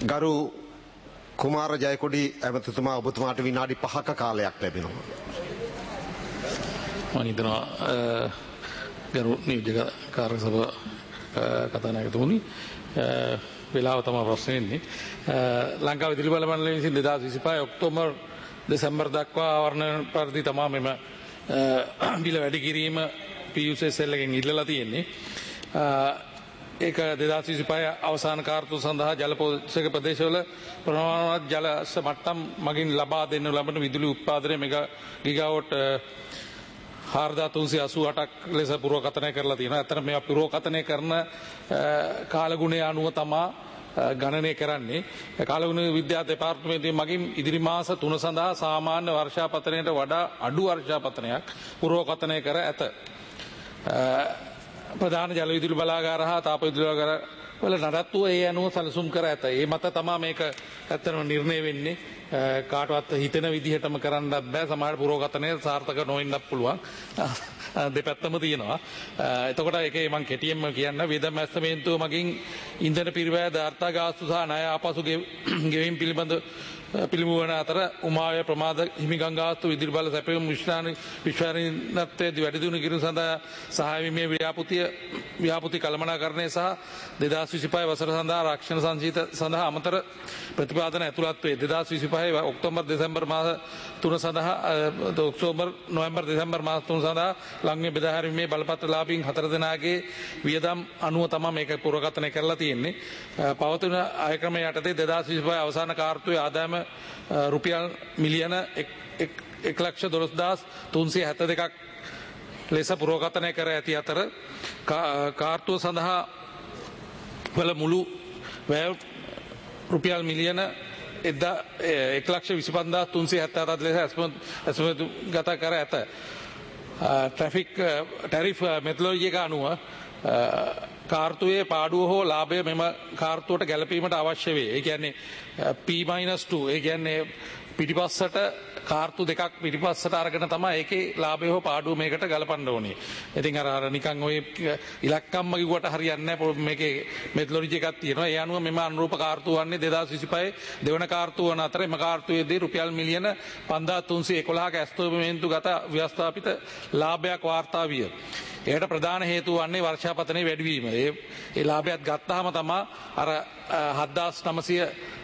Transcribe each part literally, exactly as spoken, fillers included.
ගරු කුමාර ජයකොඩි ඇමතිතුමා ඔබතුමාට විනාඩි පහක කාලයක් ලැබෙනවා. මම හිතනවා ගරු නියෝජක කාර්ය සභාව කතානායකතුමනි වෙලාව තමයි ප්‍රශ්නේ ඉන්නේ. ලංකාව විදුලි බල මණ්ඩලය විසින් දෙදාස් විසිපහ ඔක්තෝබර් දෙසැම්බර් දක්වා ආවරණ පරිදි තමයි මෙම බිල වැඩි කිරීම පී යූ එස් එල් එකෙන් ඉල්ලලා තියෙන්නේ. ඒක දෙදාස් විසිපහ අවසාන කාර්තුව සඳහා ජල පෝෂක ප්‍රදේශවල ප්‍රමාණවත් ජල මට්ටම් මගින් ලබා දෙන්න ලබන විදුලි උත්පාදනය මෙගා ගිගාවොට් හාරදා තුන්සිය අසූ අටක් ලෙස පුරෝකථනය කරලා තියෙනවා. ඇත්තට මේවා පුරෝකථනය කරන කාලගුණය අනුව තමා ගණනය කරන්නේ. කාලගුණ විද්‍යා දෙපාර්තමේන්තුව මගින් ඉදිරි මාස තුන සඳහා සාමාන්‍ය වර්ෂාපතනයට වඩා අඩු වර්ෂාපතනයක් පුරෝකථනය කර ඇත. ප්‍රධාන ජල විදුලි බලාගාර හා තාප විදුලි බලාගාර වල නඩත්තුව ඒ අනුව සැලසුම් කර ඇත. ඒ මත තමා මේක ඇත්තටම නිර්ණය වෙන්නේ. කාටවත් හිතෙන විදිහටම කරන්නත් බෑ. සමහර පුරෝකථනය සාර්ථක නොවෙන්නත් පුළුවන්. දෙපැත්තම තියෙනවා. එතකොට ඒකේ මම කෙටියෙන්ම කියන්න වියදම් ඇස්තමේන්තුව මගින් ඉන්ධන පිරිවැය දාර්ථා ගාස්තු සහ ණය ආපසු ගෙවීම් පිළිබඳ පිළිඹු වන අතර උමාවැය ප්‍රමාද හිමිකම් ගාස්තු විදුලි බල සැපයුම් විශ්වාන විශ්වාසීනත්වයේ වැඩි දියුණු කිරීම සඳහා සහාය වීමේ ව්‍යාපෘතිය ව්‍යාපෘති කළමනාකරණය සහ දෙදාස් විසිපහ වසර සඳහා රක්ෂණ සංචිත සඳහා අමතර ප්‍රතිපාදන ඇතුළත් වේ. දෙදාස් විසිපහ ඔක්තෝබර් දෙසැම්බර් මාස තුන සඳහා ඔක්තෝබර් නොවැම්බර් දෙසැම්බර් මාස තුන සඳහා ලංගේ බෙදා හැරීමේ බලපත්‍රලාභීන් හතර දෙනාගේ වියදම් අනුව තමයි මේක පුරෝකථනය කරලා තියෙන්නේ. පවතින ආය ක්‍රම යටතේ දෙදාස් විසිපහ අවසාන කාර්තුවේ ආදායම රුපියල් මිලියන එක ලක්ෂ දොළොස් දහස් තුන්සිය හැත්තෑ දෙකක් ලෙස පුරෝකථනය කර ඇති අතර කාර්තුව සඳහා වල මුළු වැය රුපියල් මිලියන එක ලක්ෂ විසි පන්දාස් තුන්සිය හැත්තෑ හතක් ලෙස ඇස්මතු ගත කර ඇත. ට්‍රැෆික් ටැරිෆ් මෙතොලොජි එක අනුව කාර්තුවේ පාඩුව හෝ ලාභය මෙම කාර්තුවට ගැලපීමට අවශ්‍ය වේ. ඒ කියන්නේ P මයිනස් two ඒ කියන්නේ පිටිපස්සට කාර්තු දෙකක් පිටිපස්සට අරගෙන තමයි ඒකේ ලාභය හෝ පාඩුව මේකට ගලපන්න ඕනේ. ඉතින් අර අර නිකන් ඔය ඉලක්කම්ම කිව්වට හරියන්නේ නැහැ. මේකේ මෙතොලොජි එකක් තියෙනවා. ඒ අනුව මෙම අනුරූප කාර්තු වන්නේ දෙදාස් විසිපහ දෙවන කාර්තු වන අතර එම කාර්තුවේදී රුපියල් මිලියන පන්දාස් තුන්සිය එකොළහක ඇස්තමේන්තුගත ව්‍යවස්ථාපිත ලාභයක් වාර්තා විය. ඒකට ප්‍රධාන හේතුව වන්නේ වර්ෂාපතනයේ වැඩිවීම. ඒ ඒ ලාභයත් ගත්තාම තමයි අර හත්දාස් නවසිය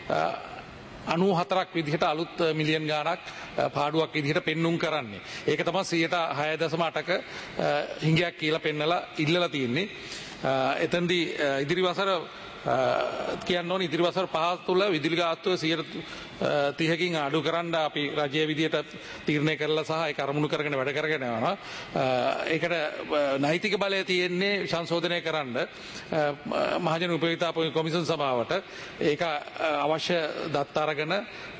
අනූ හතරක් විදිහට අලුත් මිලියන් ගාණක් පාඩුවක් විදිහට පෙන්눔 කරන්නේ. ඒක තමයි සියයට හය දශම අටක හිඟයක් කියලා පෙන්නලා ඉල්ලලා තියෙන්නේ. එතෙන්දී ඉදිරි වසර කියන්න ඕනේ ඉදිරි වසර පහ තුළ විදුලි ගාස්තුව සියයට තිහකින් අඩු කරන්න අපි රජයේ විදියට තීරණය කරලා සහ ඒක අරමුණු කරගෙන වැඩ කරගෙන යනවා. ඒකට නෛතික බලය තියෙන්නේ සංශෝධනය කරන්න මහජන උපයෝගිතා කොමිසම් සභාවට. ඒක අවශ්‍ය දත්ත අරගෙන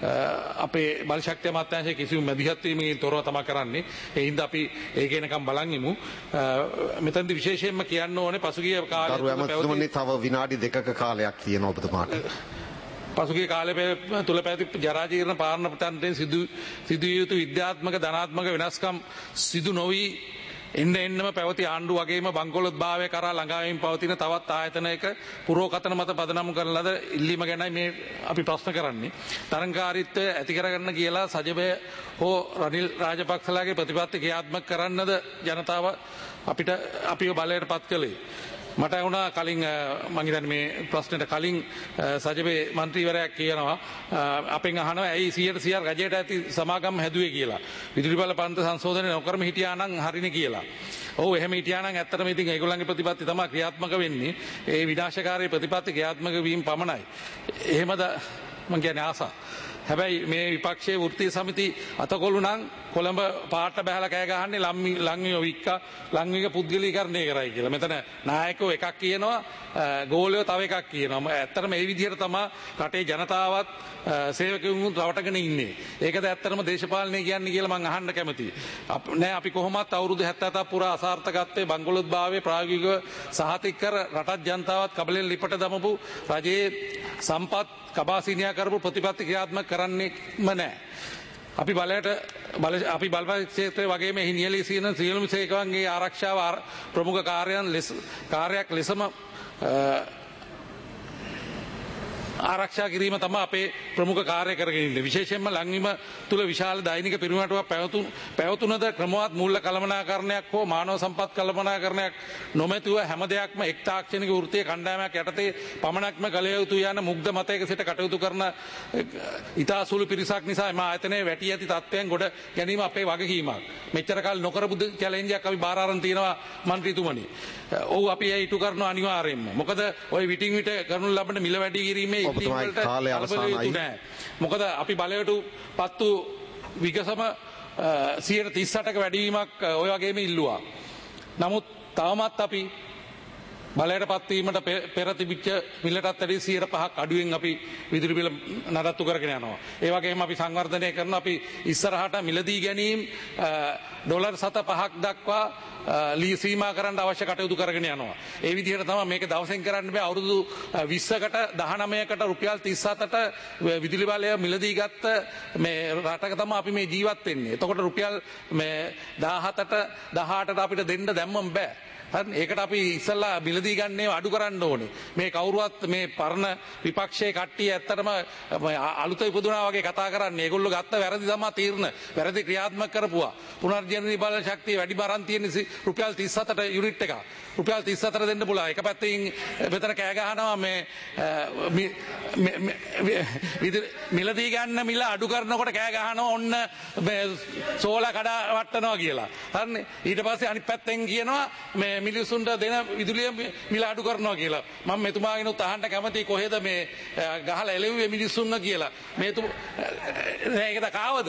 අපේ බල ශක්තිය අමාත්‍යාංශයේ කිසිදු මැදිහත් වීමකින් තොරව තමයි කරන්නේ. ඒ හින්දා අපි ඒක එනකම් බලන් ඉමු. මෙතනදී විශේෂයෙන්ම කියන්න ඕනේ පසුගිය කාලේ තව විනාඩි දෙකක කාලයක් තියෙනවා ඔබතුමාට. පසුගිය කාලය තුළ පැවති ජරාජීර්ණ පාලන ප්‍රතන්ත්‍රයෙන් සිදු සිදුවිය යුතු විද්‍යාත්මක ධනාත්මක වෙනස්කම් සිදු නොවී එන්න එන්නම පැවති ආණ්ඩු වගේම බංකොලොත් භාවය කරා ළඟාවීම පවතින තවත් ආයතනයක පුරෝකථන මත පදනම් කරන ලද ඉල්ලීම ගැනයි මේ අපි ප්‍රශ්න කරන්නේ. තරංකාරීත්වය ඇති කරගන්න කියලා සජබය හෝ රනිල් රාජපක්ෂලාගේ ප්‍රතිපත්ති ක්‍රියාත්මක කරන්නද ජනතාව අපිට අපිව බලයට පත් කළේ. මට වුණා කලින් මම හිතන්නේ මේ ප්‍රශ්නෙට කලින් සජබේ മന്ത്രിවරයා කියනවා අපෙන් අහනවා ඇයි සියයට සියයක් රජයට ඇති සමාගම් හැදුවේ කියලා. විදුලි බල පන්ති සංශෝධනය නොකරම හිටියා නම් හරිනේ කියලා. ඔව් එහෙම හිටියා නම් ඇත්තටම ඉතින් ඒගොල්ලන්ගේ ප්‍රතිපත්ති තමයි ක්‍රියාත්මක වෙන්නේ. ඒ විනාශකාරී ප්‍රතිපත්ති ක්‍රියාත්මක වීම පමණයි. එහෙමද මම කියන්නේ ආසා. හැබැයි මේ විපක්ෂයේ වෘත්තීය සමිති අතකොළු නම් කොළඹ පාට බහැලා කෑ ගහන්නේ ලංවිය වික්කා ලංවික පුද්ගලීකරණය කරයි කියලා. මෙතන නායකයෝ එකක් කියනවා ගෝලයෝ තව එකක් කියනවා. ඇත්තටම මේ විදිහට තමයි රටේ ජනතාවත් සේවකයන් රවටගෙන ඉන්නේ. ඒකද ඇත්තටම දේශපාලනය කියන්නේ කියලා මම අහන්න කැමතියි. නෑ අපි කොහොමත් අවුරුදු හැත්තෑ හතක් පුරා අසාර්ථකත්වයේ බංගලොත් භාවයේ ප්‍රායෝගිකව සහතික කර රටත් ජනතාවත් කබලෙන් ලිපට දමපු රජයේ සම්පත් කබාසිනියා කරපු ප්‍රතිපත්ති ක්‍රියාත්මක කරන්නේම නැහැ. අපි බලයට බල අපි බලපෑම් ක්ෂේත්‍රයේ වගේම එහි නියැලී සිටින සියලුම සේවකයන්ගේ ආරක්ෂාව ප්‍රමුඛ කාර්යයන් ලෙස කාර්යයක් ලෙසම ආරක්ෂා කිරීම තමයි අපේ ප්‍රමුඛ කාර්ය කරගෙන ඉන්නේ. විශේෂයෙන්ම ලංවීම තුල විශාල දෛනික පිරිනමටුවක් පැවතුන පැවතුනද ක්‍රමවත් මූල්‍ය කළමනාකරණයක් හෝ මානව සම්පත් කළමනාකරණයක් නොමැතිව හැම දෙයක්ම එක් තාක්ෂණික වෘත්තීය කණ්ඩායමක් යටතේ පමණක්ම කළ යුතු යන මුග්ධ මතයක සිට කටයුතු කරන ඉතා සුළු පිරිසක් නිසා එම ආයතනයේ වැටී ඇති තත්ත්වයන් ගොඩ ගැනීම අපේ වගකීමක්. මෙච්චර කාල නොකරපු චැලෙන්ජ් එකක් අපි බාර අරන් තියෙනවා මන්ත්‍රීතුමනි. ඔව් අපි ඒ ඉටු කරනවා අනිවාර්යයෙන්ම. මොකද ওই විටින් විට කරනු ලබන මිල වැඩි කිරීමේ ඉල්ලීම් වලට කාලය අවසానයි. මොකද අපි බලයට පත්තු විගසම සියයට තිස් අටක වැඩිවීමක් ඔය වගේම ඉල්ලුවා. නමුත් තවමත් අපි බලයට පත්වීමට පෙර තිබිච්ච මිලටත් වැඩි සියයට පහක් අඩුවෙන් අපි විදුලි බිල නඩත්තු කරගෙන යනවා. ඒ වගේම අපි සංවර්ධනය කරන අපි ඉස්සරහට මිලදී ගැනීම ඩොලර් සත පහක් දක්වා ලී සීමා කරන්න අවශ්‍ය කටයුතු කරගෙන යනවා. ඒ විදිහට තමයි මේක දවසෙන් කරන්න බෑ. අවුරුදු විස්සකට දහනවයකට රුපියල් තිස් හතට විදුලි බලය මිලදී ගත්ත මේ රටක තමයි අපි මේ ජීවත් වෙන්නේ. එතකොට රුපියල් මේ දහහතට දහඅටට අපිට දෙන්න දැම්මම බෑ. හරි ඒකට අපි ඉස්සල්ලා මිලදී ගන්නේ අඩු කරන්න ඕනේ. මේ කවුරුවත් මේ පරණ විපක්ෂයේ කට්ටිය ඇත්තටම අලුත ඉපදුනා වගේ කතා කරන්නේ. ඒගොල්ලෝ ගත්ත වැරදි තමයි තීරණ. වැරදි ක්‍රියාත්මක කරපුවා. පුනර්ජනනී බල ශක්තිය වැඩි බරන් තියෙන රුපියල් තිස් හතට යුනිට් එක. රුපියල් තිස් හතට දෙන්න පුළුවන්. එක පැත්තකින් මෙතන කෑ ගහනවා මේ මිලදී ගන්න මිල අඩු කරනකොට කෑ ගහනවා ඔන්න මේ සෝලා කඩා වට්ටනවා කියලා. හරිනේ. ඊට පස්සේ අනිත් පැත්තෙන් කියනවා මේ මිනිසුන්ට දෙන විදුලිය මිල අඩු කරනවා කියලා. මම මෙතුමාගෙනුත් අහන්න කැමතියි කොහෙද මේ ගහලා එළෙව්වේ මිනිසුන්ව කියලා. මේ තු ඒකද කාවද?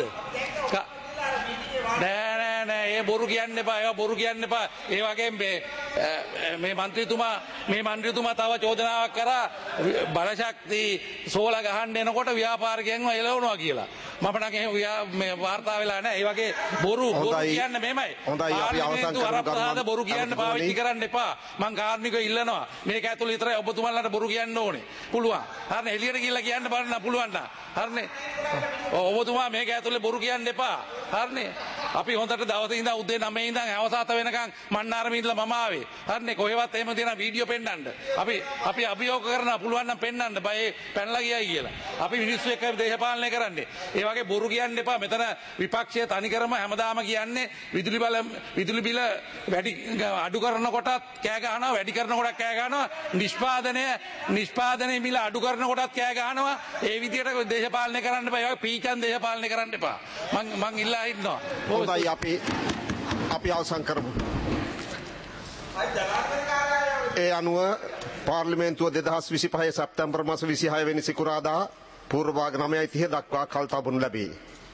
නෑ නෑ නෑ ඒ බොරු කියන්න එපා. ඒවා බොරු කියන්න එපා. ඒ වගේම මේ මේ മന്ത്രിතුමා මේ മന്ത്രിතුමා තව චෝදනාවක් කරා බලශක්ති සෝලා ගහන්න එනකොට ව්‍යාපාරිකයන්ව එළවනවා කියලා. මම නම් එහෙම මේ වාර්තා වෙලා නැහැ. ඒ වගේ බොරු බොරු කියන්න මෙහෙමයි. හොඳයි අපි අවසන් කරමු. බොරු කියන්න පාවිච්චි කරන්න එපා. මං කාර්මිකව ඉල්ලනවා. මේක ඇතුළේ විතරයි ඔබතුමාලට බොරු කියන්න ඕනේ. පුළුවන්. හරිනේ එළියට ගිහලා කියන්න බලන්න පුළුවන් නා. හරිනේ. ඔබතුමා මේක ඇතුළේ බොරු කියන්න එපා. හරිනේ. අපි හොඳට දවසේ ඉඳන් උදේ නවයේ ඉඳන් හවස හත වෙනකන් මන්නාරමේ ඉඳලා මම ආවේ. හරිනේ කොහෙවත් එහෙම තියෙන වීඩියෝ පෙන්නන්න. අපි අපි අභියෝග කරනවා පුළුවන් නම් පෙන්නන්න. බය පැනලා ගියයි කියලා. අපි මිනිස්සු එක්ක දේශපාලනය කරන්නේ. ඒ වගේ බොරු කියන්න එපා. මෙතන විපක්ෂයේ තනිකරම හැමදාම කියන්නේ විදුලි බල විදුලි බිල වැඩි අඩු කරනකොටත් කෑ ගහනවා, වැඩි කරනකොටත් කෑ ගහනවා, නිෂ්පාදනය නිෂ්පාදනයේ මිල අඩු කරනකොටත් කෑ ගහනවා. ඒ විදිහට දේශපාලනය කරන්න එපා. ඒ වගේ පීචන් දේශපාලනය කරන්න එපා. මං මං ඉල්ලා ඉන්නවා. හොඳයි අපි අපි අවසන් කරමු. ඒ අනුව පාර්ලිමේන්තුව දෙදහස් විසිපහ සැප්තැම්බර් මාස විසිහය වෙනි සිකුරාදා පූර්ව භාග නවයයි තිහ දක්වා කල් තබනු ලැබේ.